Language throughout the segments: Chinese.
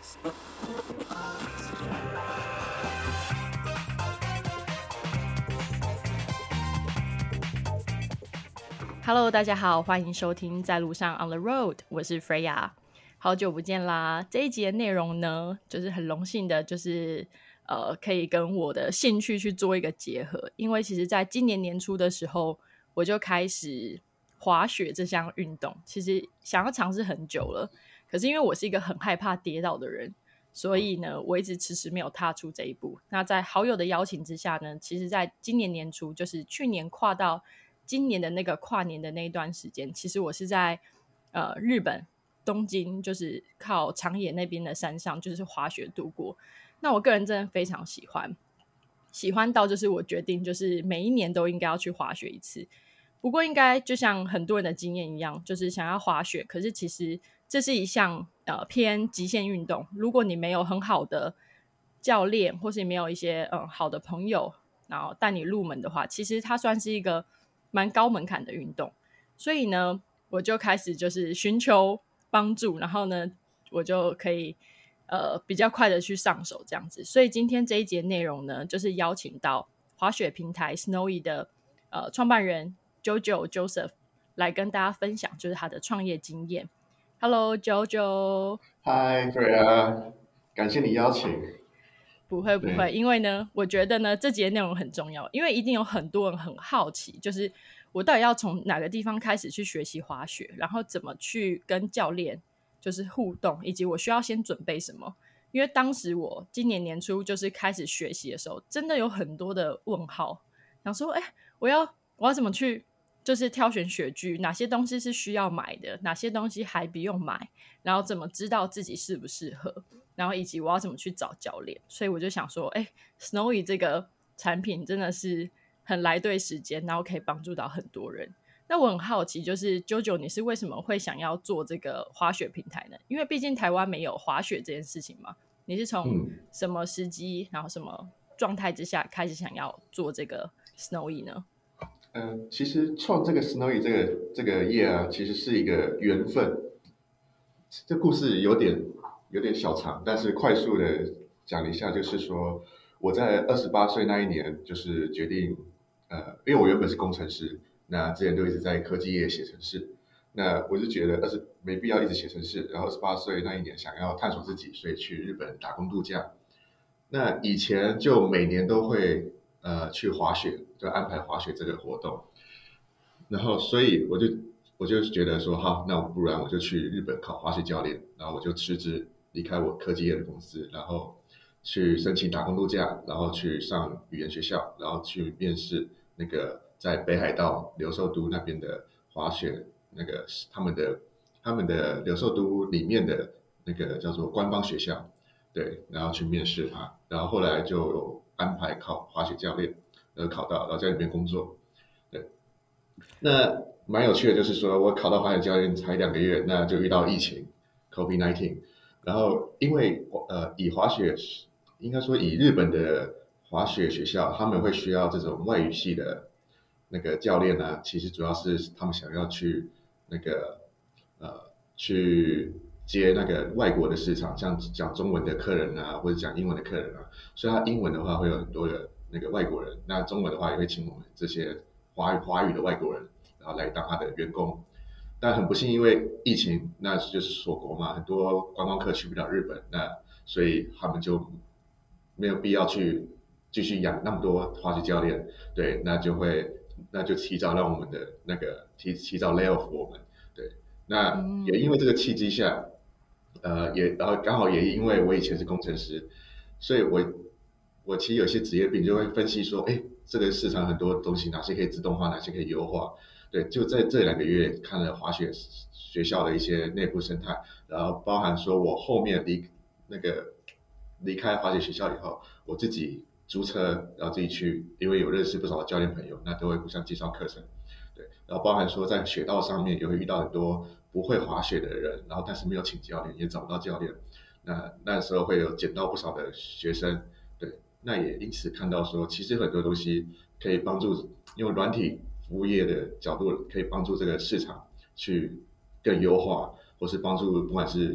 Hello， 大家好，欢迎收听在路上 On the Road， 我是 Freya， 好久不见啦。这一集的内容呢，就是很荣幸的，就是可以跟我的兴趣去做一个结合。因为其实在今年年初的时候，我就开始滑雪这项运动，其实想要尝试很久了，可是因为我是一个很害怕跌倒的人，所以呢，我一直迟迟没有踏出这一步。那在好友的邀请之下呢，其实在今年年初，就是去年跨到今年的那个跨年的那一段时间，其实我是在日本东京，就是靠长野那边的山上，就是滑雪度过。那我个人真的非常喜欢到就是我决定就是每一年都应该要去滑雪一次。不过应该就像很多人的经验一样，就是想要滑雪，可是其实这是一项偏极限运动。如果你没有很好的教练，或是你没有一些好的朋友，然后带你入门的话，其实它算是一个蛮高门槛的运动。所以呢，我就开始就是寻求帮助，然后呢，我就可以比较快的去上手这样子。所以今天这一节内容呢，就是邀请到滑雪平台 Snowy 的创办人 JoJo Joseph 来跟大家分享就是他的创业经验。Hello JoJo。 嗨，Freya，感谢你邀请。 不会不会， 对， 因为呢，我觉得呢，这节内容很重要，因为一定有很多人很好奇，就是我到底要从哪个地方开始去学习滑雪，然后怎么去跟教练就是互动，以及我需要先准备什么。因为当时我今年年初就是开始学习的时候，真的有很多的问号，想说，哎，我要怎么去就是挑选雪具，哪些东西是需要买的，哪些东西还不用买，然后怎么知道自己适不适合。然后以及我要怎么去找教练。所以我就想说，哎，Snowy 这个产品真的是很来对时间，然后可以帮助到很多人。那我很好奇，就是 JoJo 你是为什么会想要做这个滑雪平台呢？因为毕竟台湾没有滑雪这件事情嘛。你是从嗯， 什么时机，然后什么状态之下开始想要做这个 Snowy 呢？ 其实创这个 Snowy 这个业啊，其实是一个缘分。这故事有点小长，但是快速的讲一下，就是说我在28岁那一年，就是决定，因为我原本是工程师，那之前都一直在科技业写程式，那我就觉得没必要一直写程式，然后28岁那一年想要探索自己，所以去日本打工度假。那以前就每年都会去滑雪，就安排滑雪这个活动，然后所以我就觉得说好，那不然我就去日本考滑雪教练，然后我就辞职离开我科技业的公司，然后去申请打工度假，然后去上语言学校，然后去面试那个在北海道留寿都那边的滑雪那个他们的留寿都里面的那个叫做官方学校，对，然后去面试他，然后后来就有安排考滑雪教练，考到，然后在那边工作。对，那蛮有趣的，就是说我考到滑雪教练才2个月，那就遇到疫情，COVID-19，然后因为以滑雪应该说以日本的滑雪学校，他们会需要这种外语系的那个教练呢，其实主要是他们想要去那个去接那个外国的市场，像讲中文的客人啊，或者讲英文的客人啊，所以他英文的话会有很多的那个外国人，那中文的话也会请我们这些华语的外国人，然后来当他的员工。但很不幸，因为疫情，那就是锁国嘛，很多观光客去不了日本，那所以他们就没有必要去继续养那么多滑雪教练，对，那就提早让我们的那个提早 lay off 我们，对，那也因为这个契机下，然后刚好也因为我以前是工程师，所以我其实有些职业病就会分析说，哎，这个市场很多东西哪些可以自动化，哪些可以优化，对，就在这2个月看了滑雪学校的一些内部生态，然后包含说我后面离开滑雪学校以后，我自己租车，然后自己去，因为有认识不少的教练朋友，那都会互相介绍课程，对，然后包含说在雪道上面也会遇到很多不会滑雪的人，然后但是没有请教练，也找不到教练，那时候会有捡到不少的学生，对，那也因此看到说，其实很多东西可以帮助用软体服务业的角度，可以帮助这个市场去更优化，或是帮助不管是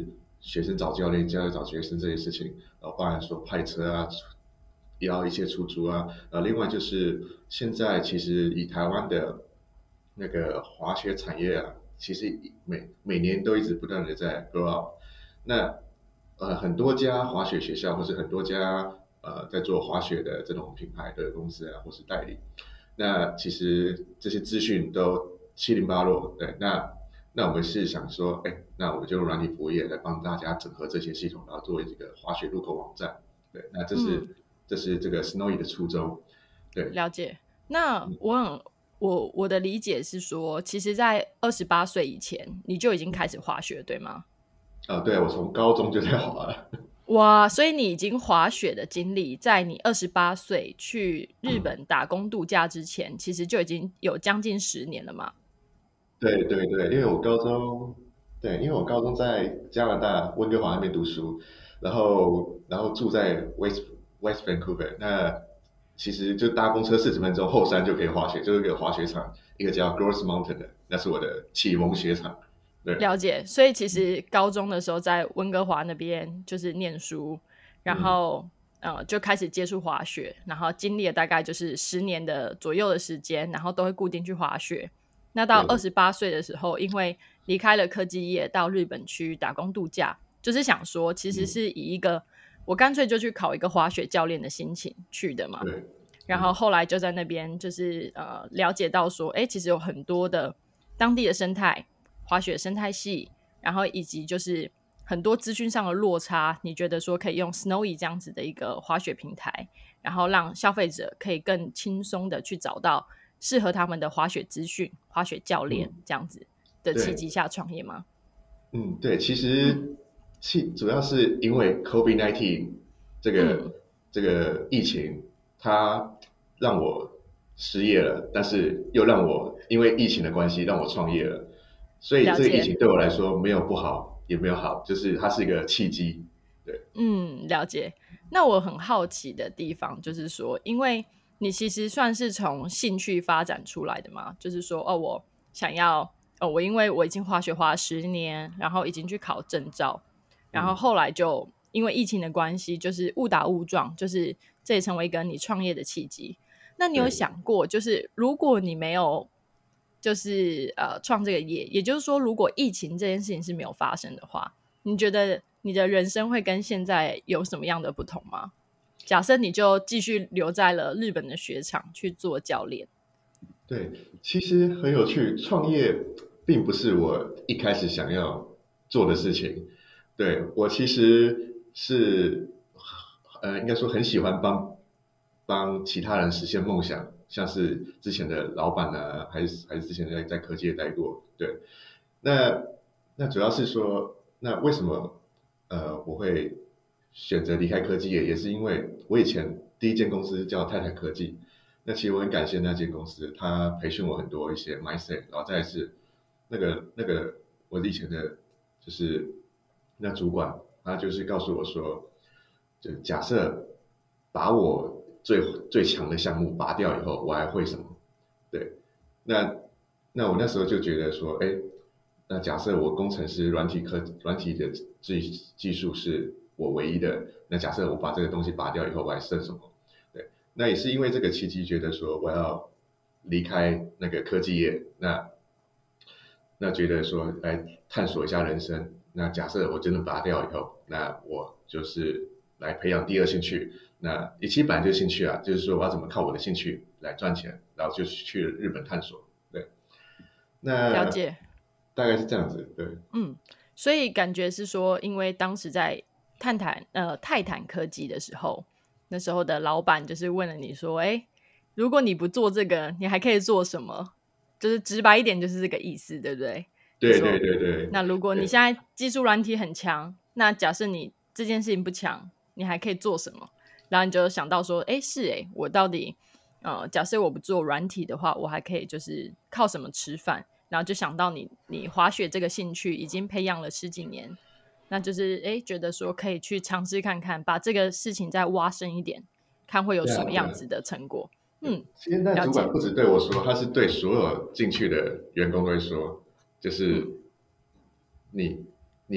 学生找教练、教练找学生这些事情，包含说派车啊，要一些出租啊，另外就是现在其实以台湾的那个滑雪产业啊，其实每年都一直不断的在 grow up。那很多家滑雪学校或是很多家在做滑雪的这种品牌的公司啊，或是代理，那其实这些资讯都七零八落。对，那我们是想说，哎，那我们就用软体服务业来帮大家整合这些系统，然后作为这个滑雪入口网站。对，那这是这个 Snowy 的初衷。对， 了解。那我的理解是说，其实在28岁以前你就已经开始滑雪，对吗？ 对，我从高中就在滑了。 哇，所以你已经滑雪的经历，在你28岁去日本打工度假之前，其实就已经有将近10年了嘛？ 对对对，因为我高中在加拿大温哥华那边读书，然后住在 West Vancouver，那其实就搭公车40分钟，后山就可以滑雪，就是一个滑雪场，一个叫 Gross Mountain 的，那是我的启蒙雪场。对， 了解，所以其实高中的时候在温哥华那边就是念书，然嗯， 后就开始接触滑雪，然后经历了大概就是10年的左右的时间，然后都会固定去滑雪。那到对， 28岁的时候，因为离开了科技业，到日本去打工度假，就是想说，其实嗯， 是以一个我干脆就去考一个滑雪教练的心情去的嘛。 对， 然后后来就在那边就是了解到说，哎，其实有很多的当地的生态、滑雪生态系，然后以及就是很多资讯上的落差，你觉得说可以用 Snowy 这样子的一个滑雪平台，然后让消费者可以更轻松的去找到适合他们的滑雪资讯、滑雪教练嗯， 这样子的契对。 机下创业吗？ 对，其嗯实主要是因为 COVID-19 这嗯， 个这个疫情，它让我失业了，但是又让我因为疫情的关系让我创业了，所以这个疫了解。 情对我来说没有不好，也没有好，就是它是一个契机。对， 嗯，了解。那我很好奇的地方就是说，因为你其实算是从兴趣发展出来的嘛，就是说，哦，我想要，哦，我因为我已经滑雪滑了10年，然后已经去考证照，然后嗯， 后来就因为疫情的关系，就是误打误撞，就是这也成为一个你创业的契机。那你有对。 想过，就是如果你没有，就是创这个业，也就是说，如果疫情这件事情是没有发生的话，你觉得你的人生会跟现在有什么样的不同吗？假设你就继续留在了日本的雪场去做教练。 对，其实很有趣，创业并不是我一开始想要做的事情。对，我其实是，应该说很喜欢帮其他人实现梦想，像是之前的老板啊，还是之前在科技业待过。对，那那主要是说，那为什么我会选择离开科技业，也是因为我以前第一间公司叫泰坦科技。那其实我很感谢那间公司，他培训我很多一些 mindset，然后再来是那个我以前的，就是那主管，他就是告诉我说，就假设把我最强的项目拔掉以后，我还会什么？对，那那我那时候就觉得说，哎，那假设我工程师软体的技术是我唯一的，那假设我把这个东西拔掉以后，我还剩什么？对。那也是因为这个契机，觉得说我要离开那个科技业，那觉得说来探索一下人生。那假设我真的拔掉以后，那我就是来培养第二兴趣。那其实本来就是兴趣啊，就是说我要怎么靠我的兴趣来赚钱，然后就去日本探索。对，那了解。 大概是这样子。对， 嗯，所以感觉是说，因为当时在泰坦科技的时候，那时候的老板就是问了你说，哎，如果你不做这个，你还可以做什么？就是直白一点，就是这个意思，对不对？就对对说， 对对那如果你对。 现在技术软体很强，那假设你这件事情不强，你还可以做什么？然后你就想到说，哎，是哎，我到底假设我不做软体的话，我还可以就是靠什么吃饭？然后就想到你滑雪这个兴趣已经培养了十几年，那就是觉得说可以去尝试看看，把这个事情再挖深一点，看会有对啊， 什么对啊。 样子的成果。嗯， 现在了解。 主管不止对我说，他是对所有进去的员工都会说，就是嗯你你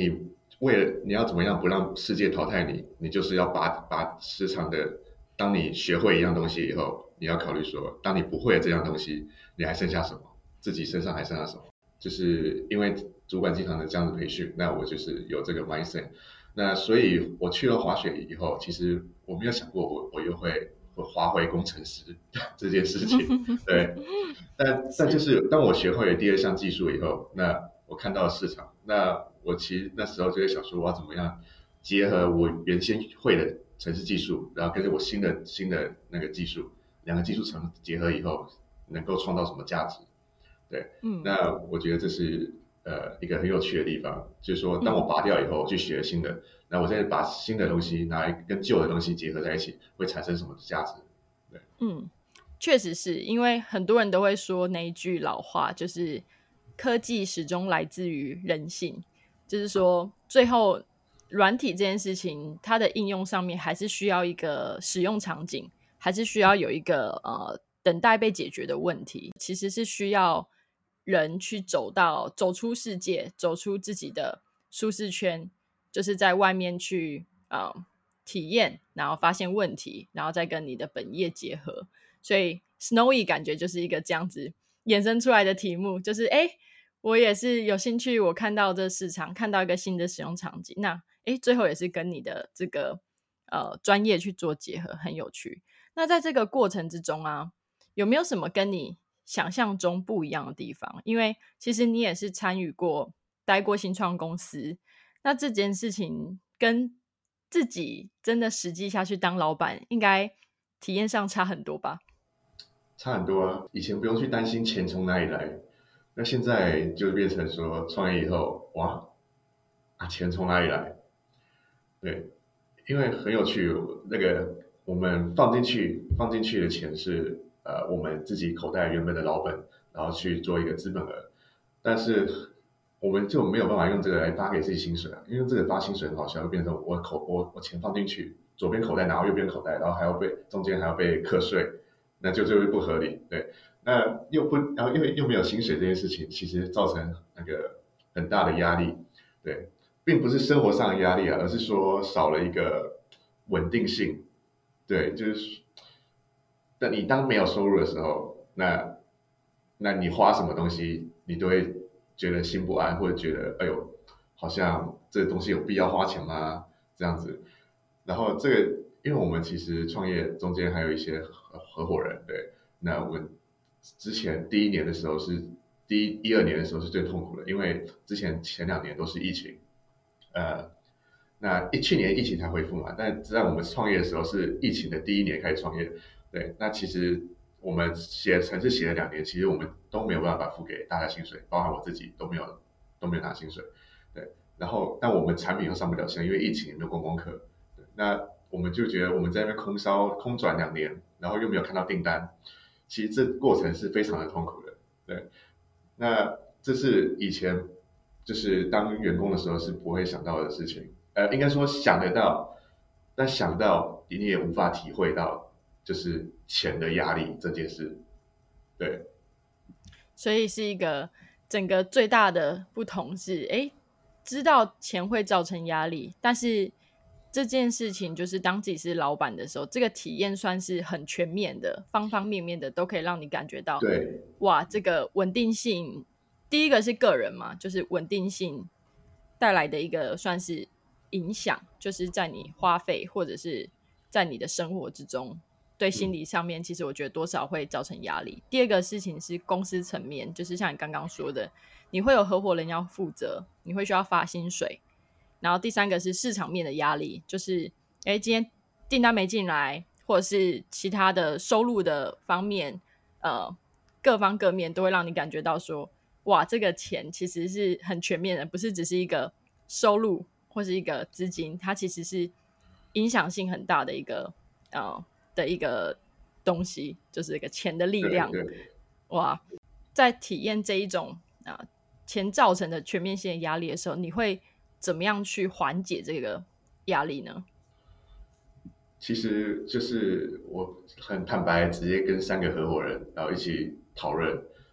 为了你要怎么样不让世界淘汰你，你就是要把时常的，当你学会一样东西以后，你要考虑说，当你不会这样东西，你还剩下什么？自己身上还剩下什么？就是因为主管经常的这样子培训，那我就是有这个 mindset。那所以我去了滑雪以后，其实我没有想过我又会滑回工程师这件事情。对，但就是是当我学会了第二项技术以后，那我看到了市场，那我其实那时候就在想说，我要怎么样结合我原先会的程式技术，然后跟着我新的那个技术，两个技术结合以后，能够创造什么价值？对， 嗯那我觉得这是一个很有趣的地方，就是说当我嗯。 拔掉以后去学新的，那我再把新的东西拿来跟旧的东西结合在一起，会产生什么价值？对。 嗯，确实是因为很多人都会说那一句老话，就是科技始终来自于人性，就是说最后软体这件事情，它的应用上面还是需要一个使用场景，还是需要有一个等待被解决的问题，其实是需要人去走出世界，走出自己的舒适圈，就是在外面去体验，然后发现问题，然后再跟你的本业结合。所以 Snowy 感觉就是一个这样子衍生出来的题目，就是我也是有兴趣，我看到这市场，看到一个新的使用场景，那最后也是跟你的这个专业去做结合，很有趣。那在这个过程之中啊，有没有什么跟你想象中不一样的地方？因为其实你也是参与过、待过新创公司，那这件事情跟自己真的实际下去当老板，应该体验上差很多吧？ 差很多啊！以前不用去担心钱从哪里来，那现在就变成说创业以后，哇，钱从哪里来？对，因为很有趣，那个我们放进去的钱是我们自己口袋原本的老本，然后去做一个资本额，但是我们就没有办法用这个来发给自己薪水啊，因为这个发薪水很好笑，会变成我钱放进去，左边口袋拿到右边口袋，然后还要中间还要被课税，那就是不合理。对，那然后又没有薪水这件事情，其实造成那个很大的压力。对，并不是生活上的压力啊，而是说少了一个稳定性。对，就是但你当没有收入的时候，那你花什么东西，你都会觉得心不安，或者觉得哎呦，好像这个东西有必要花钱吗？这样子。然后这个，因为我们其实创业中间还有一些合伙人，对，那我们之前第1年的时候是第一二年的时候是最痛苦的，因为前2年都是疫情，呃，那去年疫情才恢复嘛，但在我们创业的时候是疫情的第1年开始创业，对，那其实我们程式写了2年，其实我们都没有办法付给大家薪水，包含我自己都没有拿薪水，对，然后但我们产品又上不了线，因为疫情也没有观光客，对，那我们就觉得我们在那边空转2年，然后又没有看到订单，其实这过程是非常的痛苦的，对，那这是以前就是当员工的时候是不会想到的事情，应该说想得到，但想到你也无法体会到，就是钱的压力这件事。对， 所以是一个整个最大的不同是，知道钱会造成压力，但是这件事情就是当自己是老板的时候，这个体验算是很全面的，方方面面的都可以让你感觉到， 对， 哇，这个稳定性，第一个是个人嘛，就是稳定性带来的一个算是影响，就是在你花费或者是在你的生活之中，对心嗯， 理上面，其实我觉得多少会造成压力。第二个事情是公司层面，就是像你刚刚说的，你会有合伙人要负责，你会需要发薪水。然后第三个是市场面的压力，就是今天订单没进来，或者是其他的收入的方面，各方各面都会让你感觉到说，哇，这个钱其实是很全面的，不是只是一个收入或是一个资金，它其实是影响性很大的呃一个东西，就是一个钱的力量。 对对。 哇，在体验这一种钱造成的全面性的压力的时候，你会怎么样去缓解这个压力呢？ 其实就是我很坦白，直接跟3个合伙人，然后一起讨论。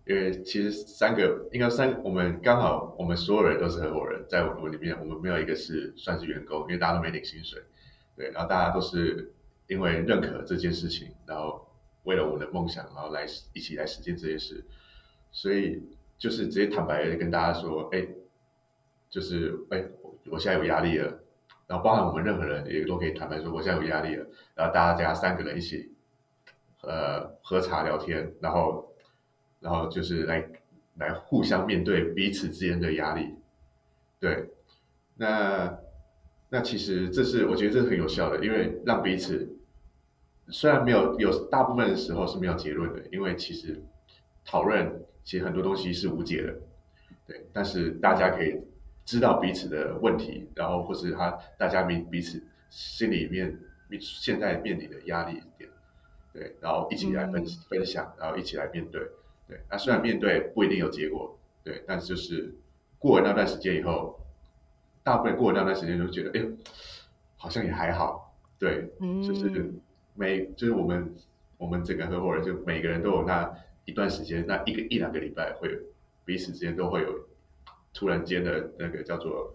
因为其实应该我们刚好我们所有人都是合伙人，在我们里面，我们没有一个算是员工，因为大家都没领薪水，对，然后大家都是因为认可这件事情，然后为了我的梦想，然后一起来实践这件事，所以就是直接坦白的跟大家说，就是我现在有压力了，然后包含我们任何人也都可以坦白说我现在有压力了，然后大家三个人一起喝茶聊天，然后就是来互相面对彼此之间的压力，对，那其实我觉得这是很有效的，因为让彼此虽然有大部分的时候是没有结论的，因为其实讨论其实很多东西是无解的，对，但是大家可以知道彼此的问题，然后或是大家彼此心里面现在面临的压力点，对，然后一起来分享，然后一起来面对，对，那虽然面对不一定有结果，对，但是就是过了那段时间以后，大部分过了那段时间就觉得，好像也还好，对，就是嗯， 就是我们整个合伙人就每个人都有那一段时间，那一两个礼拜会彼此之间都会有突然间的那个叫做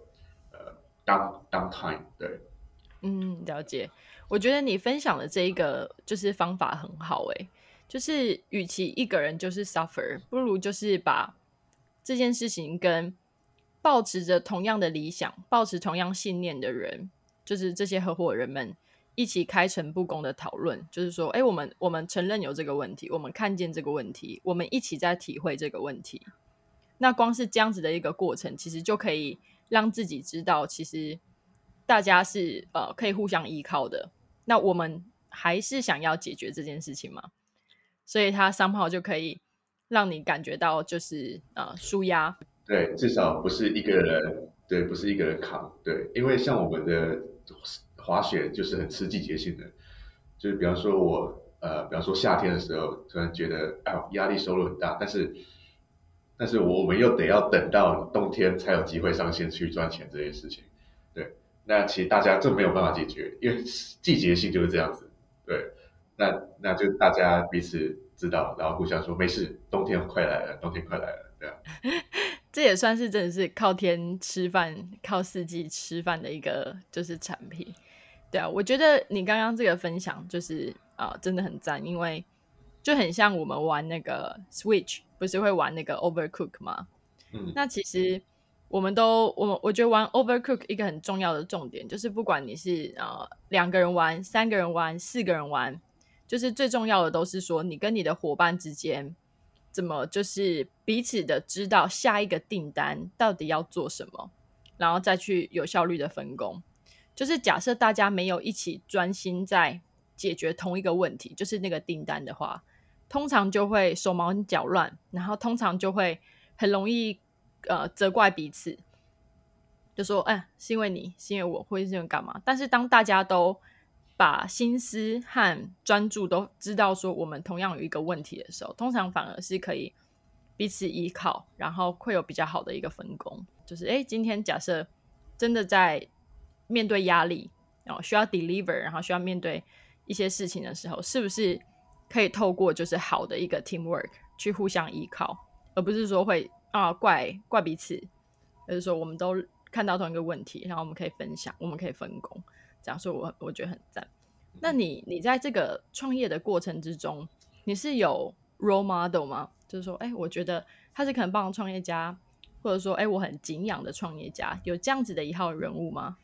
down time，对， 嗯，了解。我觉得你分享的这一个就是方法很好诶，就是与其一个人就是 suffer，不如就是把这件事情跟抱持着同样的理想、抱持同样信念的人，就是这些合伙人们一起开诚布公的讨论，就是说，哎，我们承认有这个问题，我们看见这个问题，我们一起在体会这个问题。那光是这样子的一个过程，其实就可以让自己知道，其实大家是可以互相依靠的。那我们还是想要解决这件事情嘛？所以他somehow就可以让你感觉到就是舒压。 对，至少不是一个人，对，不是一个人扛，对，因为像我们的滑雪就是很吃季节性的，就是比方说比方说夏天的时候，突然觉得压力收入很大，但是我们又得要等到冬天才有机会上线去赚钱这件事情，对，那其实大家这没有办法解决，因为季节性就是这样子，对，那就大家彼此知道，然后互相说没事，冬天快来了，冬天快来了，对啊。 这也算是真的是靠天吃饭、靠四季吃饭的一个就是产品。对啊，我觉得你刚刚这个分享就是真的很赞，因为就很像我们玩那个 Switch，不是会玩那个 Overcook 吗？ 嗯， 那其实我觉得玩 Overcook 一个很重要的重点就是，不管你是2个人玩、3个人玩、4个人玩，就是最重要的都是说你跟你的伙伴之间怎么就是彼此的知道下一个订单到底要做什么，然后再去有效率的分工。就是假设大家没有一起专心在解决同一个问题，就是那个订单的话，通常就会手忙脚乱，然后通常就会很容易责怪彼此，就说是因为你，是因为我，或者是因为干嘛？但是当大家都把心思和专注都知道说我们同样有一个问题的时候，通常反而是可以彼此依靠，然后会有比较好的一个分工。就是今天假设真的在面对压力，然后需要 deliver，然后需要面对一些事情的时候，是不是可以透过就是好的一个 teamwork 去互相依靠，而不是说会怪彼此，就是说我们都看到同一个问题，然后我们可以分享，我们可以分工，这样，所以我觉得很赞。那你在这个创业的过程之中，你是有 role model 吗？就是说，我觉得他是可能帮的创业家，或者说，我很敬仰的创业家，有这样子的一号人物吗？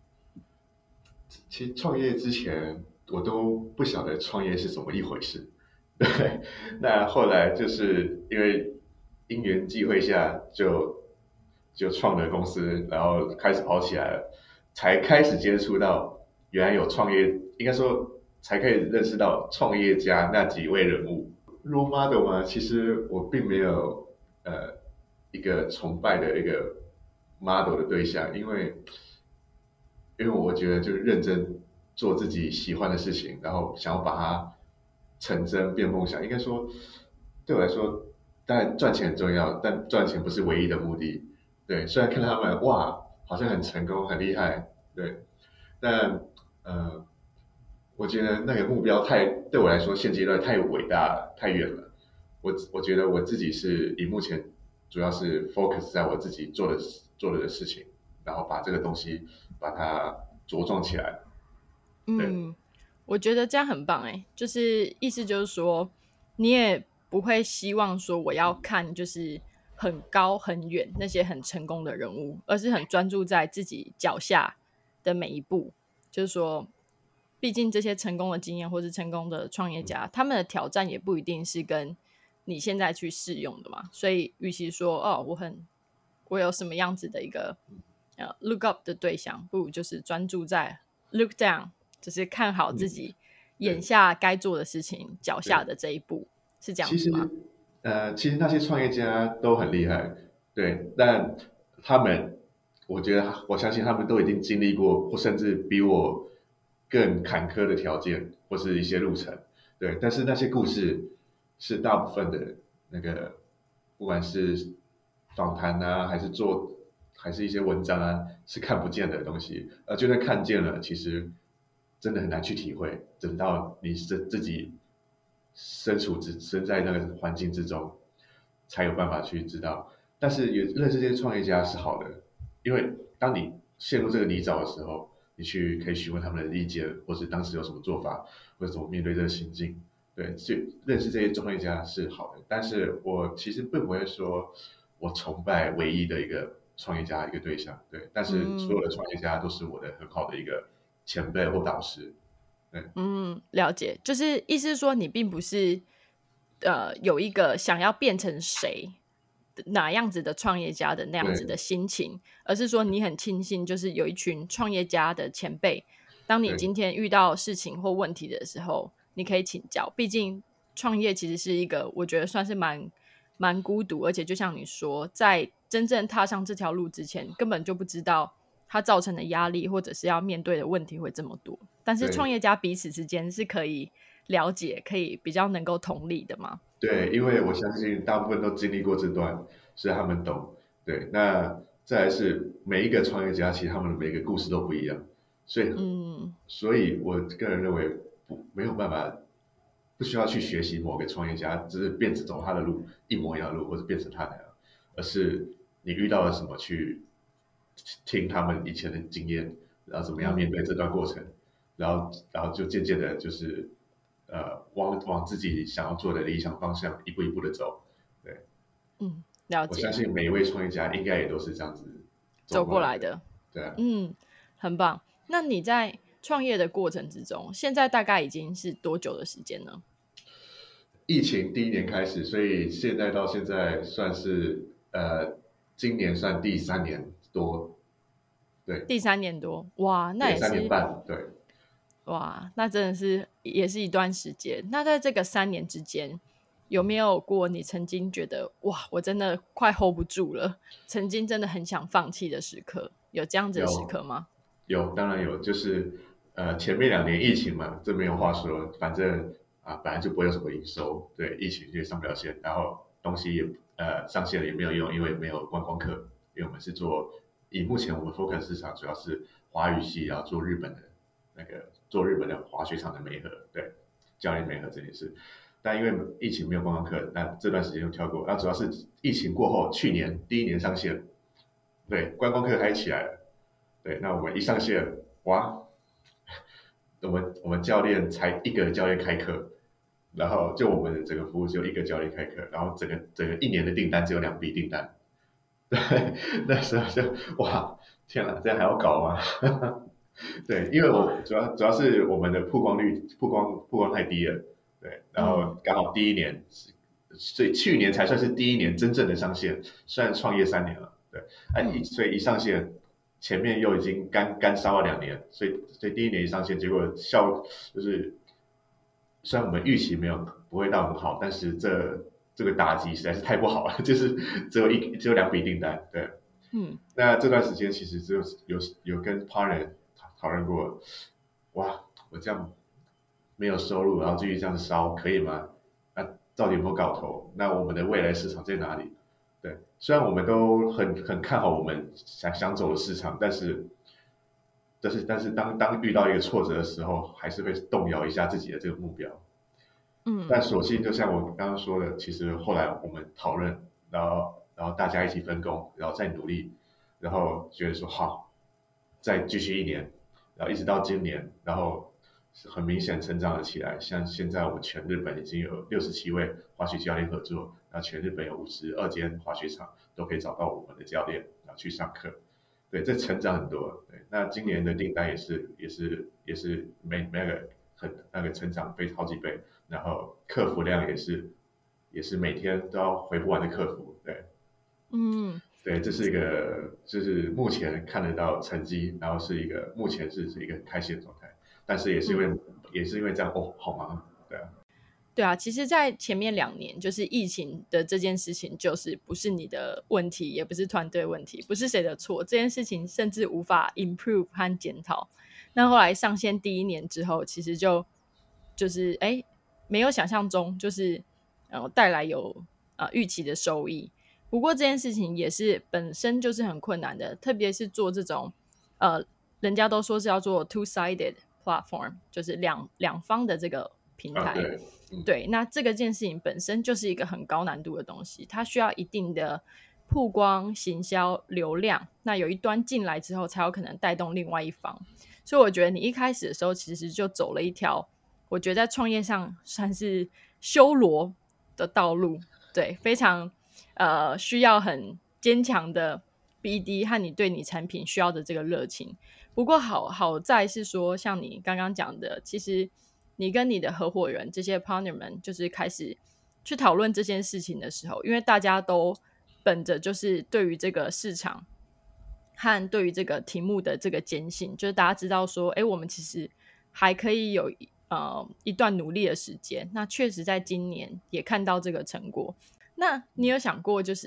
其实创业之前我都不晓得创业是怎么一回事，对，那后来就是因为因缘际会下就创了公司，然后开始跑起来了，才开始接触到原来有创业，应该说才可以认识到创业家那几位人物。role model 嘛，其实我并没有一个崇拜的一个 model 的对象，因为我觉得就是认真做自己喜欢的事情，然后想要把它成真变梦想。应该说，对我来说，当然赚钱很重要，但赚钱不是唯一的目的。对，虽然看他们哇，好像很成功、很厉害，对，但呃，我觉得那个目标对我来说现阶段太伟大了，太远了。 我觉得我自己是以目前主要是 focus 在我自己做的事情，然后把这个东西把它茁壮起来。对嗯，我觉得这样很棒哎，就是意思就是说，你也不会希望说我要看就是很高很远那些很成功的人物，而是很专注在自己脚下的每一步。就是说，毕竟这些成功的经验或是成功的创业家，他们的挑战也不一定是跟你现在去试用的嘛。所以，与其说哦，我有什么样子的一个look up 的对象，不如就是专注在 look down。就是看好自己眼对下该做的事情，脚下对， 的这一步，是这样其实子吗？ 其实那些创业家都很厉害，对，但他们，我觉得我相信他们都已经经历过，或甚至比我更坎坷的条件或是一些路程，对。但是那些故事是大部分的那个，不管是访谈啊，还是一些文章啊，是看不见的东西。就算看见了，其实真的很难去体会。等到你自己身在那个环境之中，才有办法去知道。但是有认识这些创业家是好的，因为当你陷入这个泥沼的时候，你可以询问他们的意见，或是当时有什么做法，或者怎么面对这个情境。对，去认识这些创业家是好的，但是我其实并不会说我崇拜唯一的一个创业家一个对象，对，但是所有嗯的创业家都是我的很好的一个前辈或导师，对嗯，了解，就是意思是说，你并不是有一个想要变成谁哪样子的创业家的那样子的对心情，而是说你很庆幸，就是有一群创业家的前辈，当你对今天遇到事情或问题的时候，你可以请教。毕竟创业其实是一个我觉得算是蛮孤独，而且就像你说，在真正踏上这条路之前，根本就不知道它造成的压力或者是要面对的问题会这么多。但是创对业家彼此之间是可以了解，可以比较能够同理的嘛。 对，因为我相信大部分都经历过这段，所以他们懂。对，那再来是每一个创业家，其实他们的每一个故事都不一样，所以， 嗯我个人认为没有办法，不需要去学习某个创业家，只是变成走他的路一模一样的路，或者变成他那样，而是你遇到了什么去听他们以前的经验，然后怎么样面嗯对这段过程，然后就渐渐的就是往自己想要做的理想方向一步一步的走。对， 嗯，了我相解， 信每一位创业家应该也都是这样子走走过来的。 过来的， 对啊， 嗯，很棒。那你在创业的过程之中，现在大概已经是多久的时间呢？ 疫情第一年开始，所以现在到现在算是今年算第3年多，对第3年多，哇，那对， 也是 3年半，对。 哇，那真的是也是一段时间。那在这个3年之间，有没有过你曾经觉得哇，我真的快 hold 不住了，曾经真的很想放弃的时刻，有这样子的时有刻吗？ 当然有，就是前面2年疫情嘛，这没有话说，反正本来就不会有什么营收，对，疫情也上不了线，然后东西也上线了也没有用，因为没有观光客，因为我们是以目前我们 focus 市场主要是华语系，然后做日本的滑雪场的媒合，对，教练媒合这件事。但因为疫情没有观光客，那这段时间就跳过。那主要是疫情过后，去年第一年上线，对，观光客嗨起来了。对，那我们一上线，哇，我们教练才一个教练开课，然后就我们的整个服务只有一个教练开课，然后整个一年的订单只有2笔订单，对，那时候就哇，天哪，这样还要搞吗？对，因为哇， 我主要是我们的曝光太低了，对，然嗯后刚好第一年所以去年才算是第一年真正的上线，虽然创业3年了，对， 嗯所以一上线，前面又已经干烧了2年，所以第一年一上线，结果就是虽然我们预期不会到很好，但是这个打击实在是太不好了，就是只有2笔订单，对， 嗯那这段时间其实只有跟 partner 讨论过，哇，我这样没有收入，然后继续这样烧，可以吗？那到底有没有搞头？那我们的未来市场在哪里？对，虽然我们都很看好我们想走的市场，但是当遇到一个挫折的时候，还是会动摇一下自己的这个目标。 嗯但所幸就像我刚刚说的，其实后来我们讨论，然后大家一起分工，然后再努力，然后觉得说好，再继续一年，然后一直到今年，然后很明显成长了起来。像现在我们全日本已经有67位滑雪教练合作，然后全日本有52间滑雪场都可以找到我们的教练，然后去上课。对，这成长很多。对，那今年的订单也是每个那个成长好几倍，然后客服量也是每天都要回不完的客服。对嗯。 对，这是一个就是目前看得到成绩，然后目前是一个很开心的状态，但是也是因为这样哦，好忙。对啊。 对啊，其实，在前面2年，就是疫情的这件事情，就是不是你的问题，也不是团队问题，不是谁的错，这件事情甚至无法 improve 和检讨。那后来上线第1年之后，其实就是没有想象中就是带来有预期的收益。不过这件事情也是本身就是很困难的，特别是做这种人家都说是要做 two-sided platform，就是两方的这个平台。 对。 对，那这件事情本身就是一个很高难度的东西，它需要一定的曝光、行销、流量，那有一端进来之后，才有可能带动另外一方。所以我觉得你一开始的时候，其实就走了一条我觉得在创业上算是修罗的道路。对，非常需要很坚强的 BD 和你对你产品需要的这个热情。不过好在是说，像你刚刚讲的，其实你跟你的合伙人这些 partner 们，就是开始去讨论这件事情的时候，因为大家都本着就是对于这个市场和对于这个题目的这个坚信，就是大家知道说，我们其实还可以有一段努力的时间。那确实在今年也看到这个成果。那你有想过，就是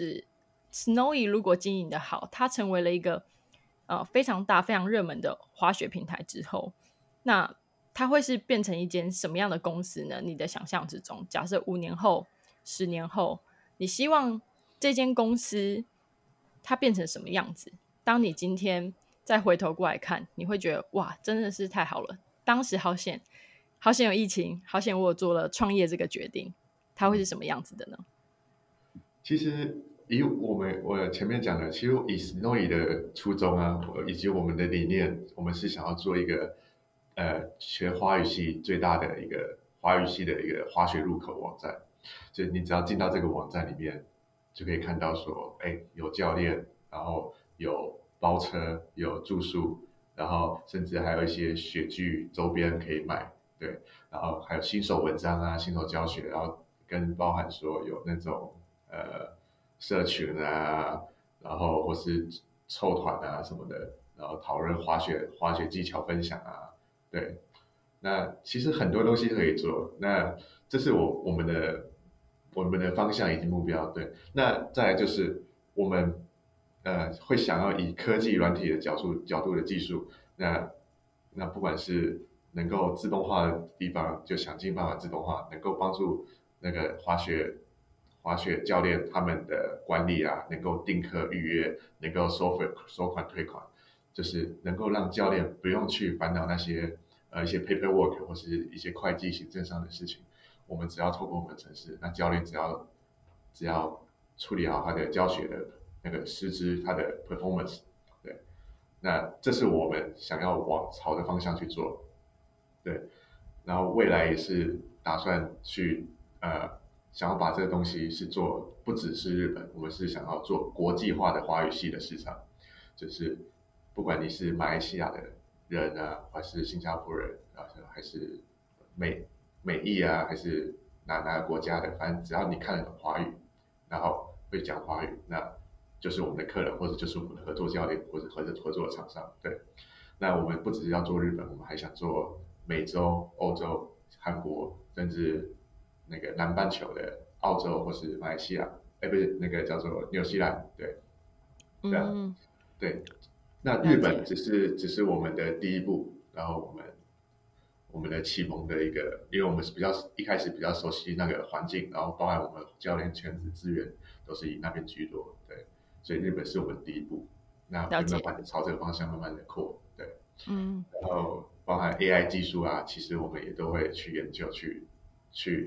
Snowy 如果经营的好，它成为了一个非常大、非常热门的滑雪平台之后，那它会是变成一间什么样的公司呢？你的想象之中，假设5年后、10年后，你希望这间公司它变成什么样子？当你今天再回头过来看，你会觉得哇，真的是太好了！当时好险，好险有疫情，好险我有做了创业这个决定，它会是什么样子的呢？ 其实以我前面讲的，其实以 Snowy 的初衷啊，以及我们的理念，我们是想要做一个全华语系最大的一个华语系的一个滑雪入口网站。就你只要进到这个网站里面，就可以看到说，有教练，然后有包车，有住宿，然后甚至还有一些雪具周边可以买。对，然后还有新手文章啊、新手教学，然后跟包含说有那种社群啊，然后或是凑团啊什么的，然后讨论滑雪技巧分享啊。对，那其实很多东西可以做。那这是我们的方向以及目标。对，那再来就是我们会想要以科技软体的角度的技术，那不管是能够自动化的地方，就想尽办法自动化，能够帮助那个滑雪教练他们的管理啊，能够订课预约，能够收款退款，就是能够让教练不用去烦恼那些一些 paperwork 或是一些会计行政上的事情。我们只要透过我们的程式，那教练只要处理好他的教学的那个师资，他的 performance。对，那这是我们想要往朝的方向去做。对，然后未来也是打算去想要把这个东西是做不只是日本，我们是想要做国际化的华语系的市场。就是不管你是马来西亚的人啊，还是新加坡人啊，还是美裔啊，还是哪个国家的，反正只要你看得懂华语，然后会讲华语，那就是我们的客人，或者就是我们的合作教练，或者合作的厂商。对，那我们不只是要做日本，我们还想做美洲、欧洲、韩国，甚至那个南半球的澳洲或是马来西亚。不是那个叫做纽西兰。对，对啊。 嗯， 对，那日本了解。 只是我们的第一步，然后我们的启蒙的一个，因为我们是一开始比较熟悉那个环境，然后包含我们教练圈子资源都是以那边居多。对，所以日本是我们的第一步，那会慢了解。 慢的朝这个方向慢慢的扩。对， 嗯然后包含 AI 技术啊，其实我们也都会去研究去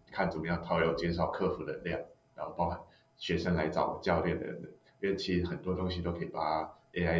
看怎么样套用减少客服的量，然后包含学生来找教练的，因为其实很多东西都可以把它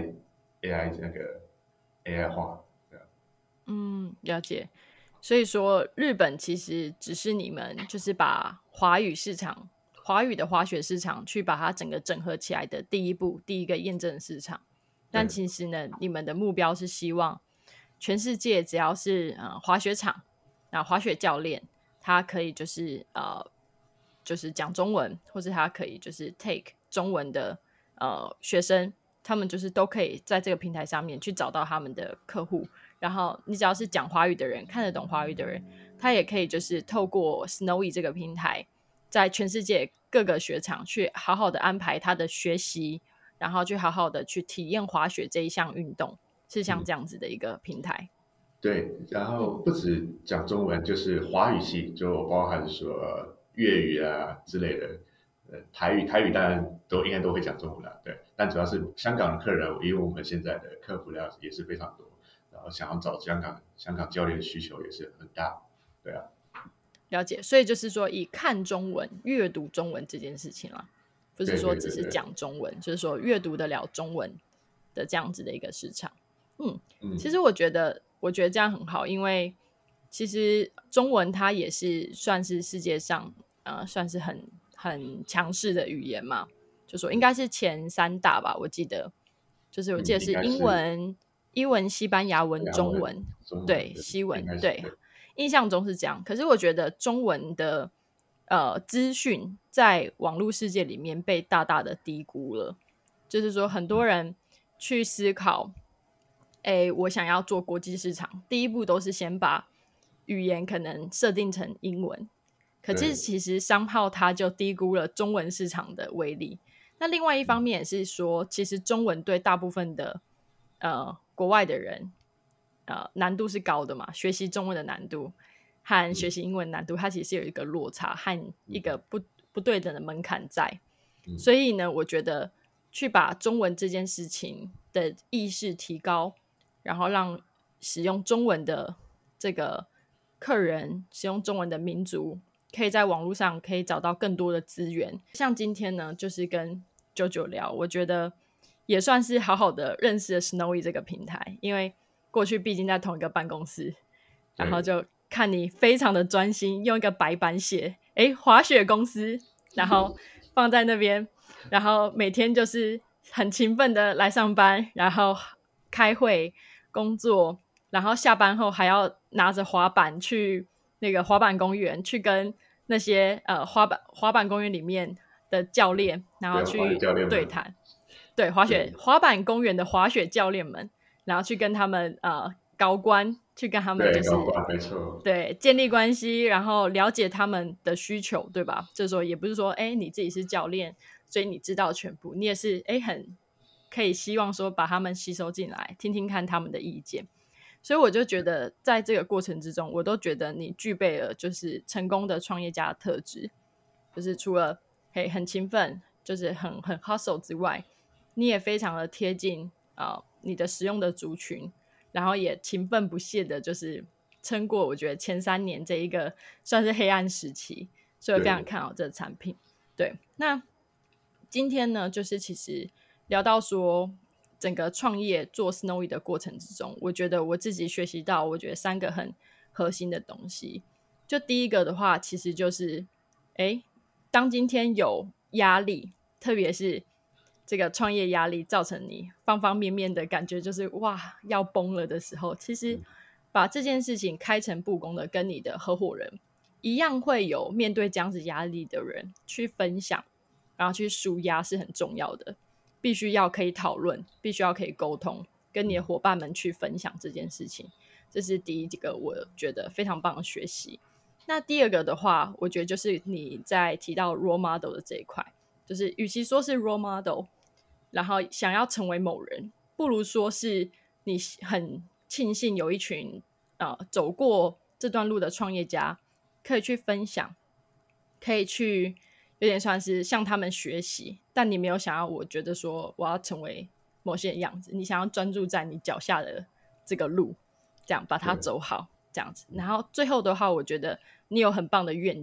AI 那个 AI 化。 了解。所以说，日本其实只是你们就是把华语市场、华语的滑雪市场去把它整个整合起来的第一步、第一个验证市场。但其实呢，你们的目标是希望全世界只要是滑雪场，那滑雪教练他可以就是讲中文，或是他可以就是 take 中文的学生，他们就是都可以在这个平台上面去找到他们的客户。然后你只要是讲华语的人，看得懂华语的人，他也可以就是透过 Snowy 这个平台，在全世界各个雪场去好好的安排他的学习，然后去好好的去体验滑雪这一项运动，是像这样子的一个平台。 对，然后不止讲中文，就是华语系，就包含说粤语啊之类的，台语当然应该都会讲中文啦，对，但主要是香港的客人，因为我们现在的客服量也是非常多，然后想要找香港教练的需求也是很大，对啊。 了解，所以就是说以看中文、阅读中文这件事情啦，不是说只是讲中文，就是说阅读得了中文的这样子的一个市场。其实我觉得这样很好，因为其实中文它也是算是世界上算是很强势的语言嘛，就说应该是前3大吧，我记得是英文、西班牙文、中文，对，西文，对，印象中是这样。可是我觉得中文的资讯在网络世界里面被大大的低估了，就是说很多人去思考我想要做国际市场，第一步都是先把语言可能设定成英文，可是其实商号它就低估了中文市场的威力。那另外一方面也是说，其实中文对大部分的国外的人难度是高的嘛，学习中文的难度和学习英文难度，它其实有一个落差和一个不对等的门槛在。所以呢，我觉得去把中文这件事情的意识提高，然后让使用中文的这个客人，使用中文的民族，可以在网络上可以找到更多的资源。像今天呢，就是跟九聊，我觉得也算是好好的认识了 Snowy 这个平台，因为过去毕竟在同一个办公室，然后就看你非常的专心，用一个白板写滑雪公司，然后放在那边，然后每天就是很勤奋的来上班，然后开会工作，然后下班后还要拿着滑板去那个滑板公园，去跟那些滑板公园里面的教练，然后去对谈，对滑板公园的滑雪教练们，然后去跟他们高官去跟他们就是高官没错， 对建立关系，然后了解他们的需求，对吧？就是说也不是说你自己是教练，所以你知道全部，你也是很可以希望说把他们吸收进来，听听看他们的意见。所以我就觉得在这个过程之中，我都觉得你具备了就是成功的创业家的特质，就是除了很勤奋，就是很 hustle 之外，你也非常的贴近你的使用的族群，然后也勤奋不懈的就是撑过我觉得前3年这一个算是黑暗时期，所以我非常看好这个产品。对，那今天呢就是其实聊到说整个创业做 Snowy 的过程之中，我觉得我自己学习到我觉得3个很核心的东西。就第一个的话其实就是当今天有压力，特别是这个创业压力造成你方方面面的感觉就是哇要崩了的时候，其实把这件事情开诚布公的跟你的合伙人一样会有面对这样子压力的人去分享，然后去抒压是很重要的，必须要可以讨论，必须要可以沟通，跟你的伙伴们去分享这件事情，这是第一个我觉得非常棒的学习。那第二个的话，我觉得就是你在提到 role model 的这一块，就是与其说是 role model， 然后想要成为某人，不如说是你很庆幸有一群走过这段路的创业家，可以去分享，可以去有点算是向他们学习，但你没有想要我觉得说我要成为某些样子，你想要专注在你脚下的这个路，这样把它走好这样子。然后最后的话，我觉得你有很棒的愿景，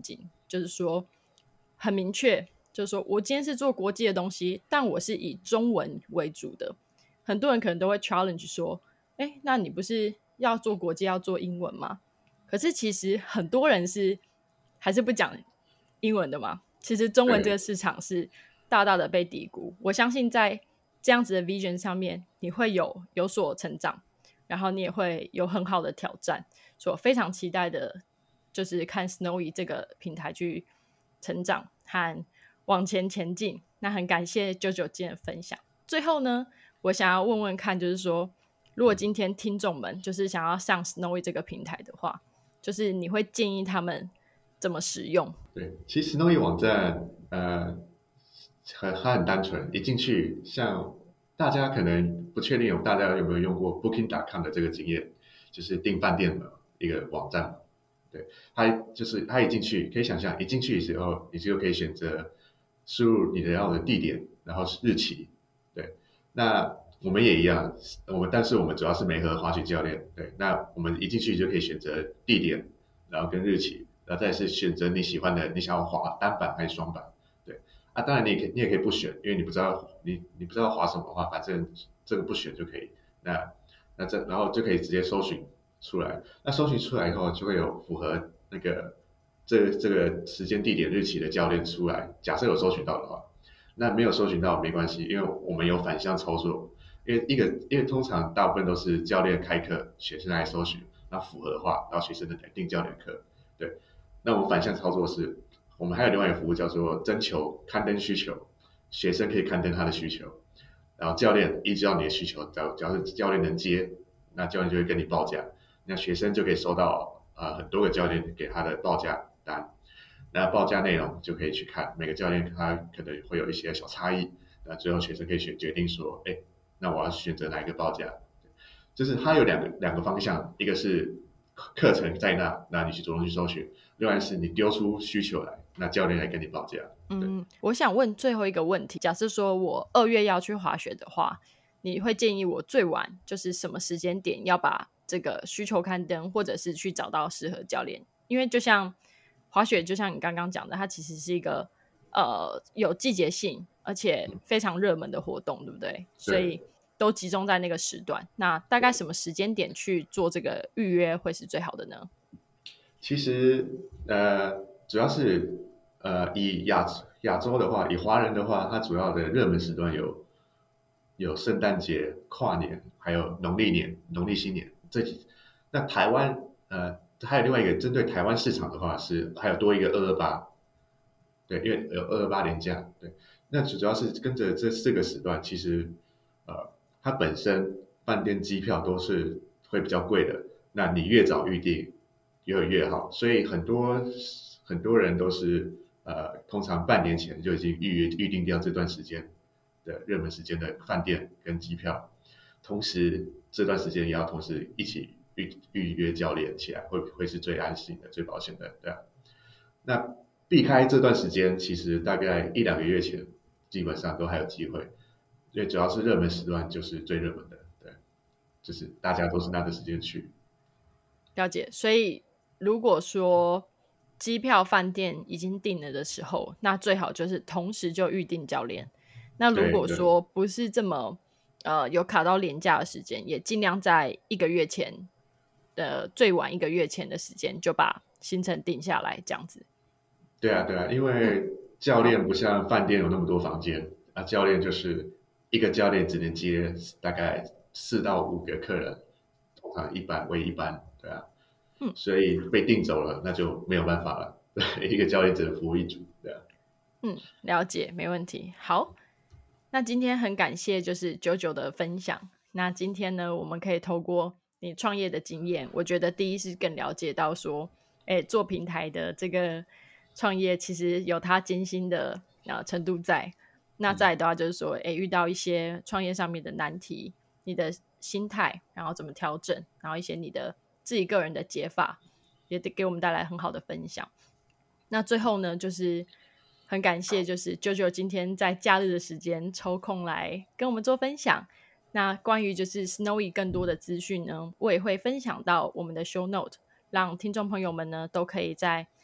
就是说很明确，就是说我今天是做国际的东西，但我是以中文为主的。很多人可能都会 challenge 说，那你不是要做国际要做英文吗？可是其实很多人是还是不讲英文的嘛。其实中文这个市场是大大的被低估。我相信在这样子的 vision 上面，你会有所成长，然后你也会有很好的挑战。所以我非常期待的就是看 Snowy 这个平台去成长和往前进。那很感谢JoJo今天的分享。最后呢，我想要问问看，就是说如果今天听众们就是想要上 Snowy 这个平台的话，就是你会建议他们怎么使用？ 对，其实 Snowy 网站它很单纯，一进去像大家可能不确定大家有没有用过 Booking.com 的这个经验，就是订饭店的一个网站。对，它一进去可以想象，一进去的时候你就可以选择输入你要的地点，然后日期。对，那我们也一样，但是我们主要是媒合滑雪教练。对，那我们一进去就可以选择地点，然后跟日期，然后再是选择你喜欢的，你想要滑单板还是双板。对啊，当然你也可以不选，因为你不知道你不知道滑什么的话，反正这个不选就可以。然后就可以直接搜寻出来。那搜寻出来以后，就会有符合那个这个时间、地点、日期的教练出来。假设有搜寻到的话，那没有搜寻到没关系，因为我们有反向操作。因为通常大部分都是教练开课，学生来搜寻，那符合的话，然后学生来订教练课。对，那我们反向操作是，我们还有另外一个服务叫做征求刊登需求，学生可以刊登他的需求，然后教练依照你的需求，只要是教练能接，那教练就会跟你报价，那学生就可以收到很多个教练给他的报价单，那报价内容就可以去看，每个教练他可能会有一些小差异，那最后学生可以决定说，那我要选择哪一个报价，就是它有两个方向，一个是课程在那你去主动去搜寻，另外是你丢出需求来，那教练来跟你报价。 我想问最后一个问题，假设说我2月要去滑雪的话，你会建议我最晚就是什么时间点要把这个需求刊登，或者是去找到适合教练？因为就像滑雪，就像你刚刚讲的，它其实是一个有季节性而且非常热门的活动，对不对？所以都集中在那个时段。那大概什么时间点去做这个预约会是最好的呢？ 其实主要是以亚洲的话，以华人的话，它主要的热门时段有圣诞节、跨年，还有农历年、农历新年这几。那台湾还有另外一个针对台湾市场的话还有多一个228，对，因为有228连假，对。那主要是跟着这4个时段，其实它本身饭店机票都是会比较贵的，那你越早预定越好，所以很多人都是通常半年前就已经预定掉这段时间的热门时间的饭店跟机票，同时这段时间也要同时一起预约教练起来，会是最安心的、最保险的，对啊。那避开这段时间，其实大概1-2个月前，基本上都还有机会，因为主要是热门时段就是最热门的，对，就是大家都是那个时间去。 了解。所以如果说机票、饭店已经订了的时候，那最好就是同时就预定教练。那如果说不是这么有卡到连假的时间，也尽量在1个月前的最晚1个月前的时间就把行程定下来，这样子。 对啊，对啊，因为教练不像饭店有那么多房间啊，教练就是一个教练只能接大概4到5个客人，通常一班，对啊，所以被订走了，那就没有办法了，对，一个教练只能服务一组，对啊。 了解，没问题。好，那今天很感谢就是JoJo的分享。那今天呢，我们可以透过你创业的经验，我觉得第一是更了解到说，做平台的这个创业其实有它艰辛的程度在。那再来的话就是说，遇到一些创业上面的难题，你的心态，然后怎么调整，然后一些你的自己个人的解法，也给我们带来很好的分享。那最后呢，就是很感谢，就是 JoJo 今天在假日的时间抽空来跟我们做分享。那关于就是 Snowy 更多的资讯呢，我也会分享到我们的 show note，让听众朋友们呢都可以在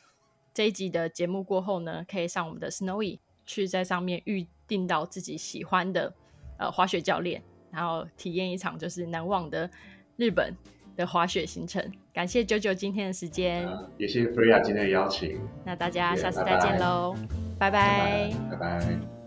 这一集的节目过后呢，可以上我们的 Snowy 去在上面预定到自己喜欢的滑雪教练，然后体验一场就是难忘的日本的滑雪行程。感谢九九今天的时间， 也谢谢 Freya 今天的邀请。 那大家下次再见喽，拜拜。 拜拜。